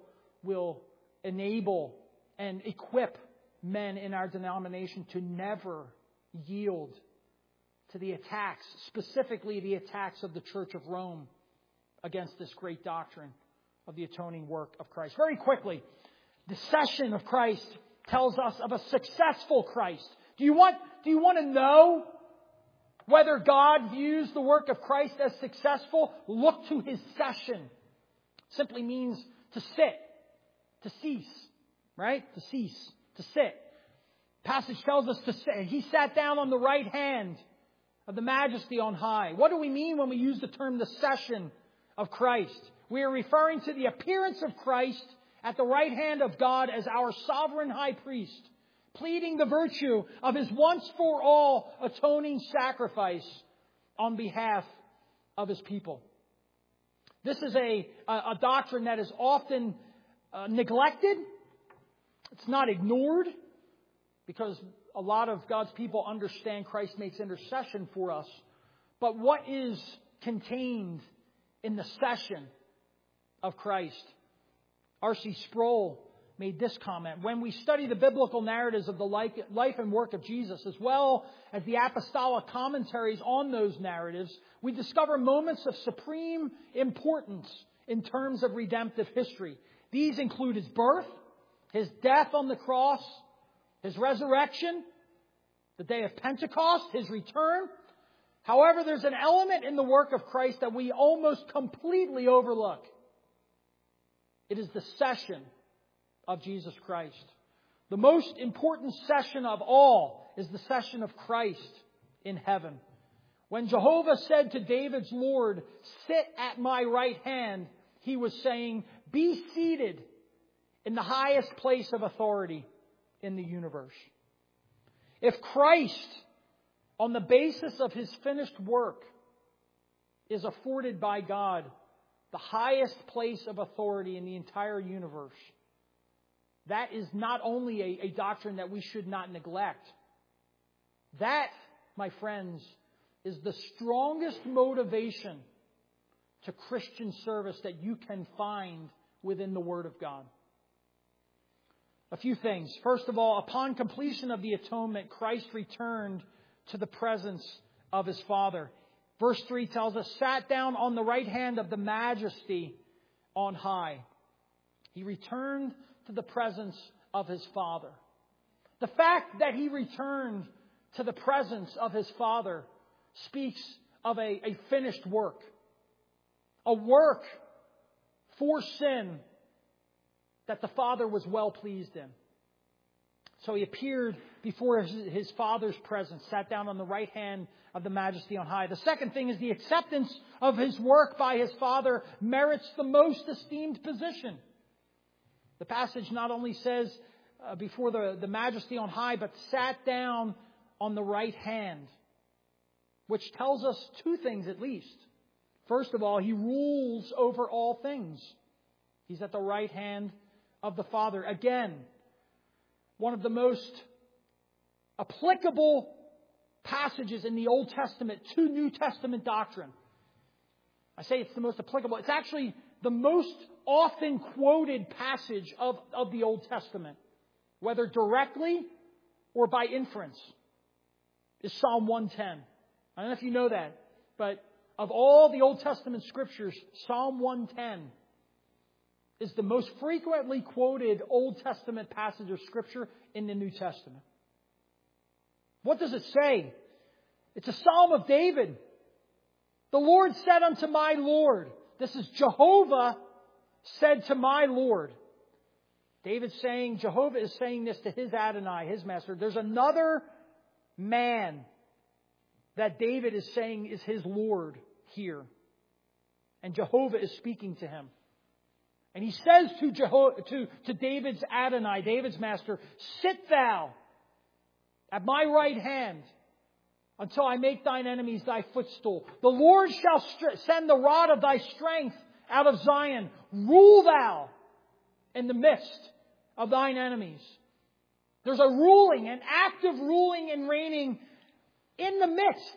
Speaker 1: enable and equip men in our denomination to never yield to the attacks, specifically the attacks of the Church of Rome against this great doctrine of the atoning work of Christ. Very quickly, the session of Christ tells us of a successful Christ. Do you want to know whether God views the work of Christ as successful? Look to His session. Simply means to sit, to cease, right? To cease, to sit. Passage tells us to sit. He sat down on the right hand of the Majesty on high. What do we mean when we use the term the session of Christ? We are referring to the appearance of Christ at the right hand of God as our sovereign high priest, pleading the virtue of His once-for-all atoning sacrifice on behalf of His people. This is a doctrine that is often neglected. It's not ignored because a lot of God's people understand Christ makes intercession for us. But what is contained in the session of Christ? R.C. Sproul made this comment. When we study the biblical narratives of the life and work of Jesus, as well as the apostolic commentaries on those narratives, we discover moments of supreme importance in terms of redemptive history. These include His birth, His death on the cross, His resurrection, the day of Pentecost, His return. However, there's an element in the work of Christ that we almost completely overlook. It is the session of Jesus Christ. The most important session of all is the session of Christ in heaven. When Jehovah said to David's Lord, "Sit at my right hand," He was saying, "Be seated in the highest place of authority in the universe." If Christ, on the basis of His finished work, is afforded by God the highest place of authority in the entire universe, that is not only a doctrine that we should not neglect. That, my friends, is the strongest motivation to Christian service that you can find within the Word of God. A few things. First of all, upon completion of the atonement, Christ returned to the presence of His Father. Verse 3 tells us, sat down on the right hand of the Majesty on high. He returned to the presence of His Father. The fact that He returned to the presence of His Father speaks of a finished work. A work for sin that the Father was well pleased in. So He appeared before His Father's presence, sat down on the right hand of the Majesty on high. The second thing is the acceptance of His work by His Father merits the most esteemed position. The passage not only says before the Majesty on high, but sat down on the right hand, which tells us two things at least. First of all, He rules over all things. He's at the right hand of the Father. Again, one of the most applicable passages in the Old Testament to New Testament doctrine. I say it's the most applicable. It's actually the most often quoted passage of the Old Testament, whether directly or by inference, is Psalm 110. I don't know if you know that, but of all the Old Testament scriptures, Psalm 110 is the most frequently quoted Old Testament passage of Scripture in the New Testament. What does it say? It's a Psalm of David. The Lord said unto my Lord. This is Jehovah said to my Lord. David's saying, Jehovah is saying this to his Adonai, his master. There's another man that David is saying is his Lord here. And Jehovah is speaking to him. And he says to David's Adonai, David's master, sit thou at my right hand until I make thine enemies thy footstool. The Lord shall send the rod of thy strength out of Zion. Rule thou in the midst of thine enemies. There's a ruling, an active ruling and reigning in the midst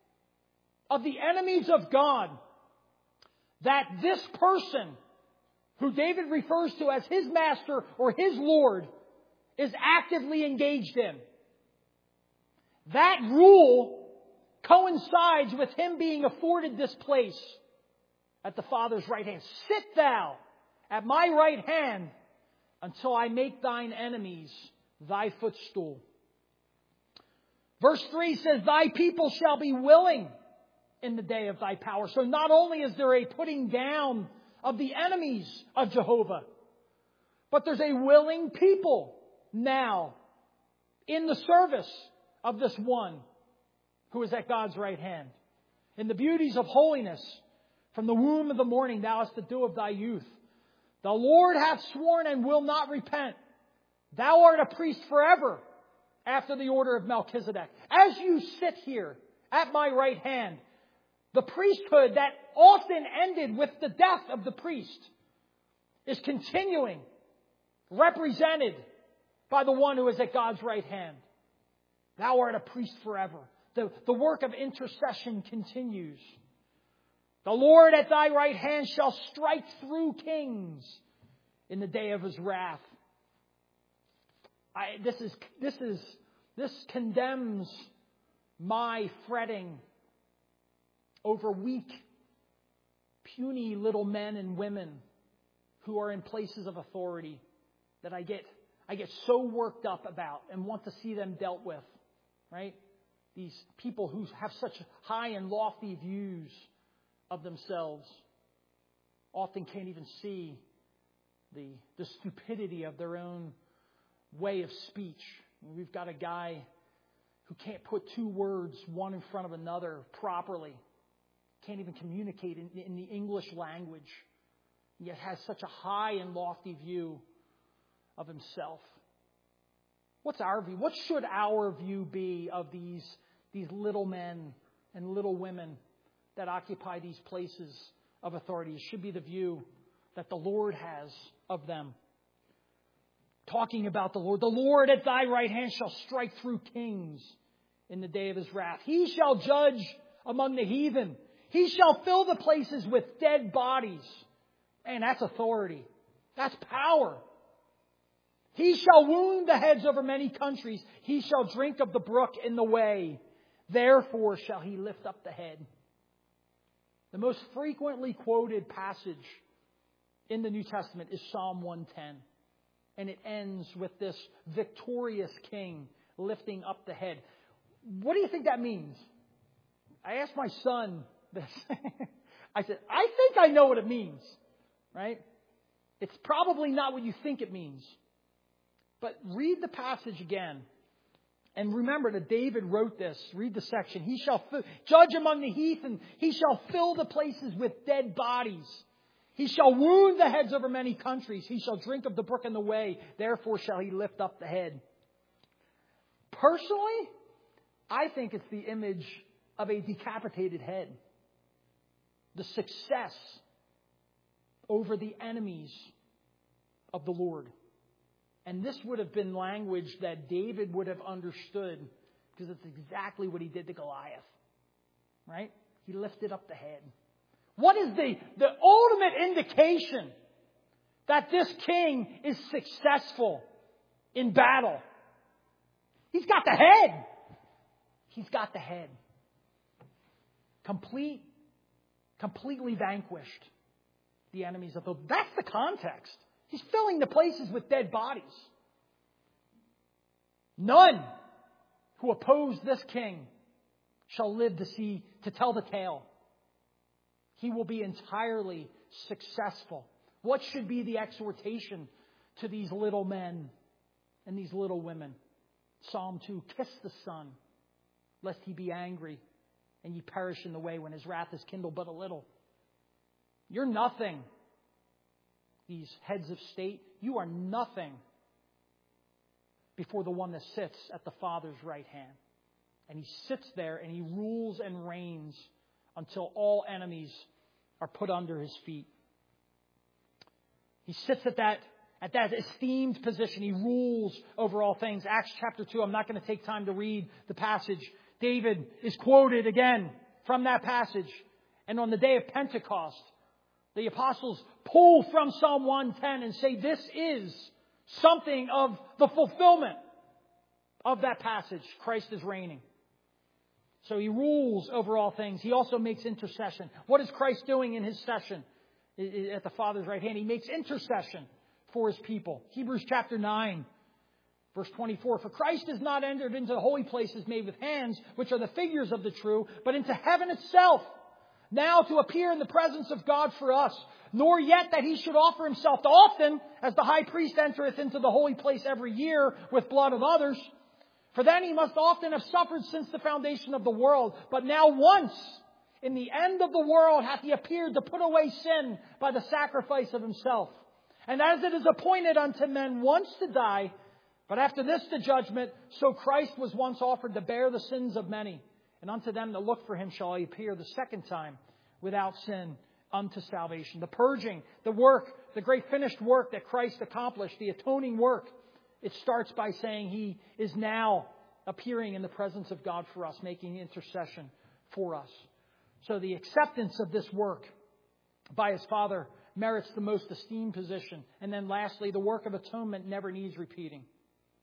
Speaker 1: of the enemies of God that this person, who David refers to as his master or his Lord, is actively engaged in. That rule coincides with him being afforded this place at the Father's right hand. Sit thou at my right hand until I make thine enemies thy footstool. Verse 3 says, thy people shall be willing in the day of thy power. So not only is there a putting down of the enemies of Jehovah, but there's a willing people now in the service of this one who is at God's right hand. In the beauties of holiness, from the womb of the morning thou hast the dew of thy youth. The Lord hath sworn and will not repent. Thou art a priest forever after the order of Melchizedek. As you sit here at my right hand, the priesthood that often ended with the death of the priest is continuing, represented by the one who is at God's right hand. Thou art a priest forever. The work of intercession continues. The Lord at thy right hand shall strike through kings in the day of his wrath. This condemns my fretting over weak, puny little men and women who are in places of authority that I get so worked up about and want to see them dealt with, right? These people who have such high and lofty views of themselves often can't even see the stupidity of their own way of speech. We've got a guy who can't put two words one in front of another properly, can't even communicate in the English language, yet has such a high and lofty view of himself. What's our view? What should our view be of these little men and little women that occupy these places of authority? It should be the view that the Lord has of them. Talking about the Lord at thy right hand shall strike through kings in the day of his wrath. He shall judge among the heathen. He shall fill the places with dead bodies. Man, that's authority. That's power. He shall wound the heads over many countries. He shall drink of the brook in the way. Therefore shall he lift up the head. The most frequently quoted passage in the New Testament is Psalm 110. And it ends with this victorious king lifting up the head. What do you think that means? I asked my son this. I said, I think I know what it means. Right? It's probably not what you think it means. But read the passage again. And remember that David wrote this. Read the section. He shall judge among the heathen. He shall fill the places with dead bodies. He shall wound the heads over many countries. He shall drink of the brook in the way. Therefore shall he lift up the head. Personally, I think it's the image of a decapitated head. The success over the enemies of the Lord. And this would have been language that David would have understood, because it's exactly what he did to Goliath. Right? He lifted up the head. What is the ultimate indication that this king is successful in battle? He's got the head. He's got the head. Completely vanquished the enemies of the... That's the context. He's filling the places with dead bodies. None who oppose this king shall live to tell the tale. He will be entirely successful. What should be the exhortation to these little men and these little women? Psalm 2, kiss the Son, lest he be angry and ye perish in the way when his wrath is kindled but a little. You're nothing. These heads of state, you are nothing before the one that sits at the Father's right hand. And he sits there and he rules and reigns until all enemies are put under his feet. He sits at that esteemed position. He rules over all things. Acts chapter 2, I'm not going to take time to read the passage. David is quoted again from that passage. And on the day of Pentecost, the apostles pull from Psalm 110 and say this is something of the fulfillment of that passage. Christ is reigning. So he rules over all things. He also makes intercession. What is Christ doing in his session at the Father's right hand? He makes intercession for his people. Hebrews chapter 9, verse 24. For Christ has not entered into the holy places made with hands, which are the figures of the true, but into heaven itself, now to appear in the presence of God for us. Nor yet that he should offer himself often, as the high priest entereth into the holy place every year with blood of others. For then he must often have suffered since the foundation of the world. But now once, in the end of the world, hath he appeared to put away sin by the sacrifice of himself. And as it is appointed unto men once to die, but after this the judgment, so Christ was once offered to bear the sins of many. And unto them that look for him shall he appear the second time without sin unto salvation. The purging, the work, the great finished work that Christ accomplished, the atoning work, it starts by saying he is now appearing in the presence of God for us, making intercession for us. So the acceptance of this work by his Father merits the most esteemed position. And then lastly, the work of atonement never needs repeating.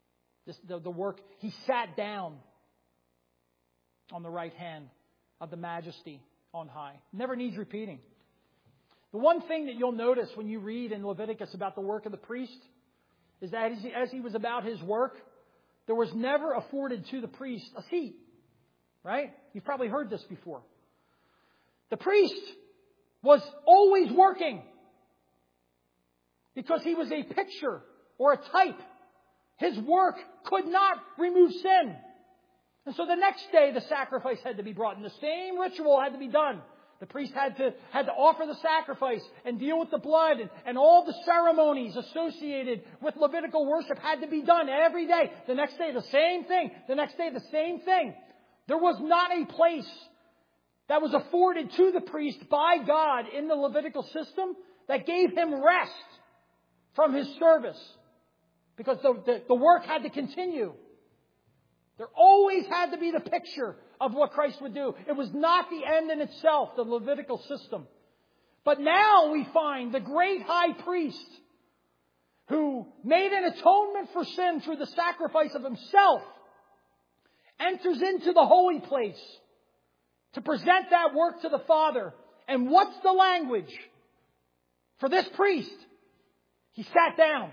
Speaker 1: the work. He sat down on the right hand of the Majesty on high. Never needs repeating. The one thing that you'll notice when you read in Leviticus about the work of the priest is that as he was about his work, there was never afforded to the priest a seat. Right? You've probably heard this before. The priest was always working because he was a picture or a type. His work could not remove sin. And so the next day the sacrifice had to be brought and the same ritual had to be done. The priest had to offer the sacrifice and deal with the blood and all the ceremonies associated with Levitical worship had to be done every day. The next day the same thing. The next day the same thing. There was not a place that was afforded to the priest by God in the Levitical system that gave him rest from his service. Because the work had to continue. There always had to be the picture of what Christ would do. It was not the end in itself, the Levitical system. But now we find the great high priest who made an atonement for sin through the sacrifice of himself enters into the holy place to present that work to the Father. And what's the language for this priest? He sat down.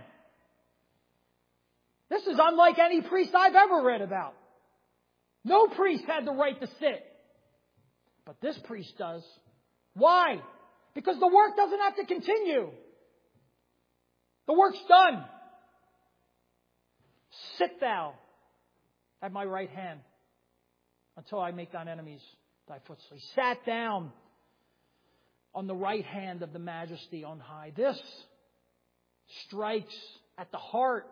Speaker 1: This is unlike any priest I've ever read about. No priest had the right to sit. But this priest does. Why? Because the work doesn't have to continue. The work's done. Sit thou at my right hand until I make thine enemies thy footstool. He sat down on the right hand of the Majesty on high. This strikes at the heart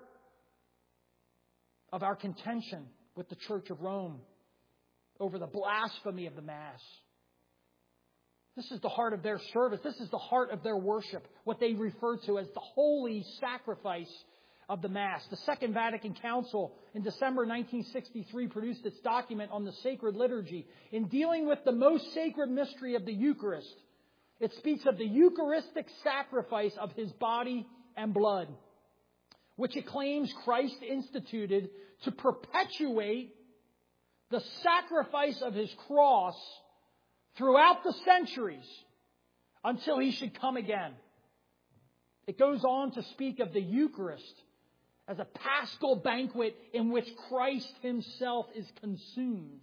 Speaker 1: of our contention with the Church of Rome over the blasphemy of the Mass. This is the heart of their service. This is the heart of their worship, what they refer to as the holy sacrifice of the Mass. The Second Vatican Council in December 1963 produced its document on the sacred liturgy. In dealing with the most sacred mystery of the Eucharist, it speaks of the Eucharistic sacrifice of His body and blood, which it claims Christ instituted to perpetuate the sacrifice of His cross throughout the centuries until He should come again. It goes on to speak of the Eucharist as a paschal banquet in which Christ Himself is consumed.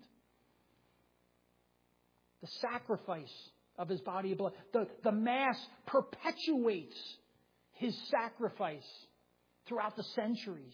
Speaker 1: The sacrifice of His body and blood. The Mass perpetuates His sacrifice throughout the centuries.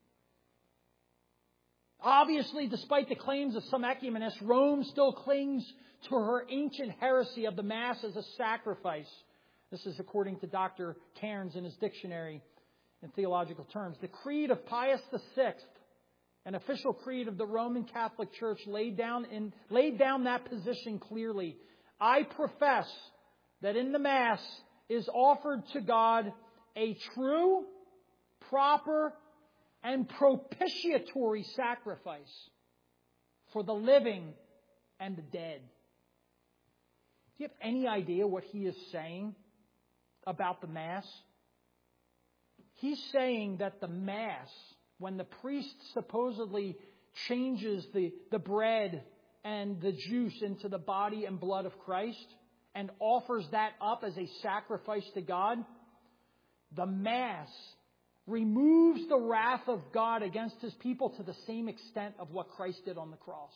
Speaker 1: Obviously, despite the claims of some ecumenists, Rome still clings to her ancient heresy of the Mass as a sacrifice. This is according to Dr. Cairns in his dictionary in theological terms. The creed of Pius VI, an official creed of the Roman Catholic Church, laid down that position clearly. I profess that in the Mass is offered to God a true, proper, and propitiatory sacrifice for the living and the dead. Do you have any idea what he is saying about the Mass? He's saying that the Mass, when the priest supposedly changes the bread and the juice into the body and blood of Christ and offers that up as a sacrifice to God, the Mass removes the wrath of God against His people to the same extent of what Christ did on the cross.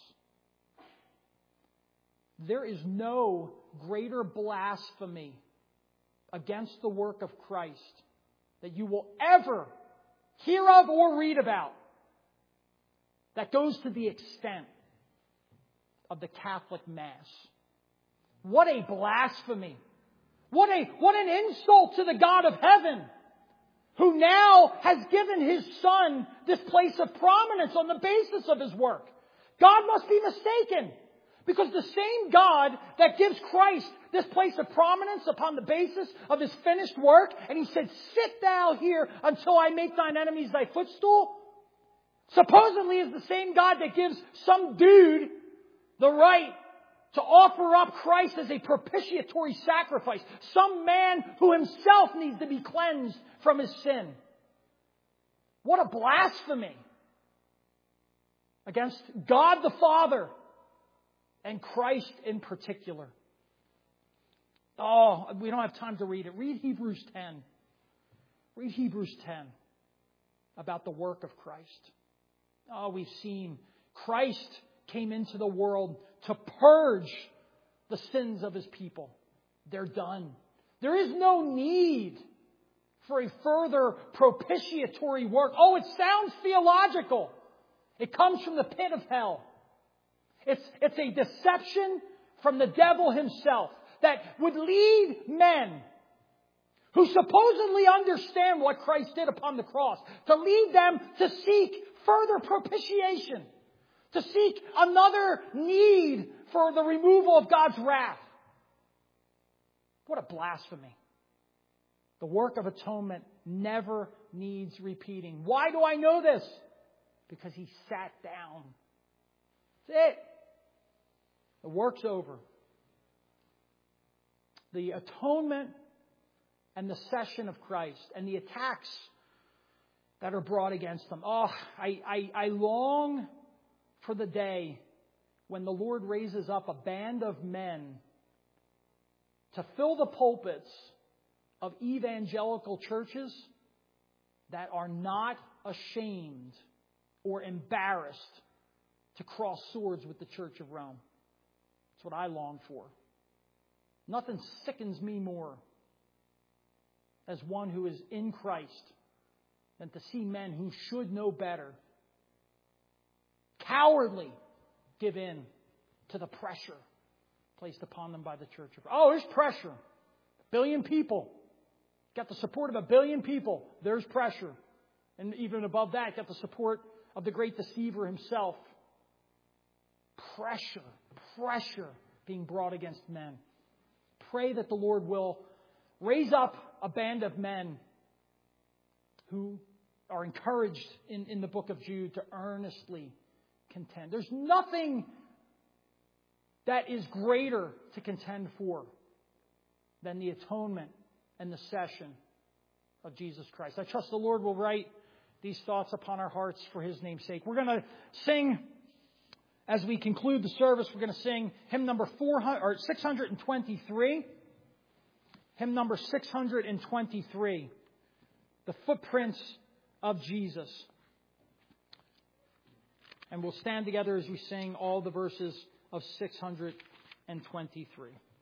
Speaker 1: There is no greater blasphemy against the work of Christ that you will ever hear of or read about that goes to the extent of the Catholic Mass. What a blasphemy! What an insult to the God of heaven, who now has given His Son this place of prominence on the basis of His work. God must be mistaken, because the same God that gives Christ this place of prominence upon the basis of His finished work, and He said, sit thou here until I make thine enemies thy footstool, supposedly is the same God that gives some dude the right to offer up Christ as a propitiatory sacrifice. Some man who himself needs to be cleansed from his sin. What a blasphemy. against God the Father and Christ in particular. Oh, we don't have time to read it. Read Hebrews 10. Read Hebrews 10 about the work of Christ. Oh, we've seen Christ came into the world to purge the sins of His people. They're done. There is no need for a further propitiatory work. Oh, it sounds theological. It comes from the pit of hell. It's a deception from the devil himself that would lead men who supposedly understand what Christ did upon the cross, to lead them to seek further propitiation, to seek another need for the removal of God's wrath. What a blasphemy. The work of atonement never needs repeating. Why do I know this? Because He sat down. That's it. The work's over. The atonement and the session of Christ and the attacks that are brought against them. Oh, I long for the day when the Lord raises up a band of men to fill the pulpits of evangelical churches that are not ashamed or embarrassed to cross swords with the Church of Rome. That's what I long for. Nothing sickens me more as one who is in Christ than to see men who should know better cowardly give in to the pressure placed upon them by the Church of Rome. Oh, there's pressure. 1 billion people. Got the support of 1 billion people. There's pressure. And even above that, got the support of the great deceiver himself. Pressure being brought against men. Pray that the Lord will raise up a band of men who are encouraged in the book of Jude to earnestly contend. There's nothing that is greater to contend for than the atonement and the session of Jesus Christ. I trust the Lord will write these thoughts upon our hearts for His name's sake. We're going to sing, as we conclude the service, we're going to sing hymn number 623. Hymn number 623. The Footprints of Jesus. And we'll stand together as we sing all the verses of 623.